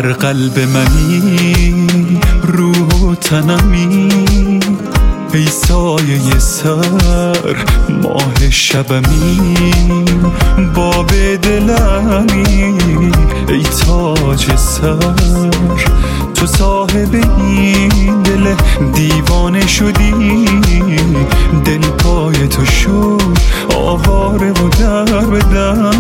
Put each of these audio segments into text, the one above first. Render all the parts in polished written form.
در قلب منی، روح و تنمی، ای سایه سر ماه شبمی، باب دلمی، ای تاج سر، تو صاحب این دل دیوانه شدی، دل پای تو شد آواره و در به در.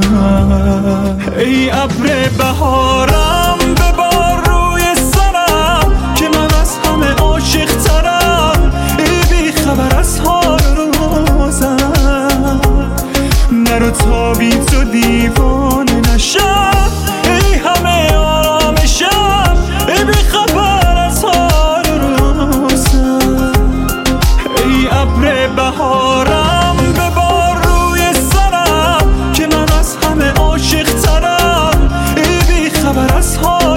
ای ابر بهارم ببار روی سرم که من از همه عاشق ترم، ای بی خبر از حال روزم، نرو تا بی تو دیوانه نشم، ای همه آرامشم، ای بی خبر از حال روزم. ای ابر بهارم ببار روی سرم که من از همه عاشق ترم، ای بی خبر از حال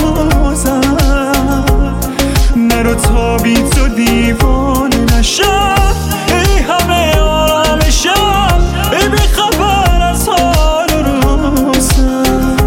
روزم، نرو تا بی تو دیوانه نشم، ای همه آرامشم، ای بی خبر از حال روزم.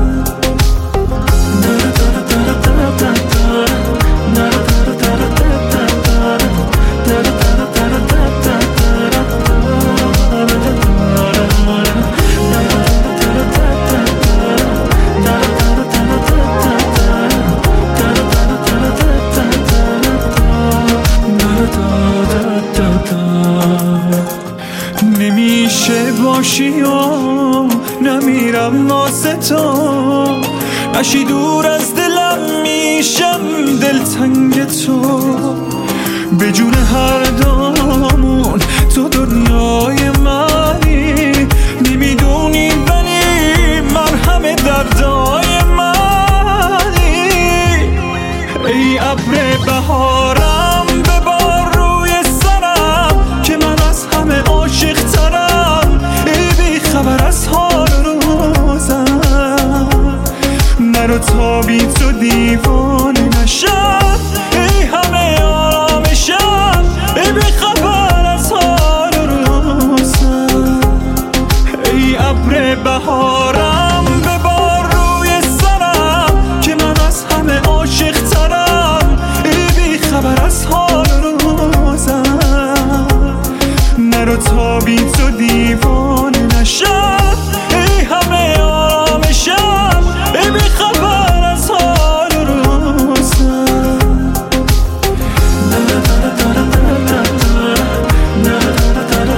نمیشه باشی و نمیرم واسه تو، نشی دور از دلم میشم دلتنگ تو، به جون هر دامون تو دنیای منی، نمیدونی ولی مرهم دردای منی. ای ابر بهارم ببار روی سرم که من از همه عاشق ترم، ای بی خبر از حال روزم، نرو تا بی تو دیوانه نشم،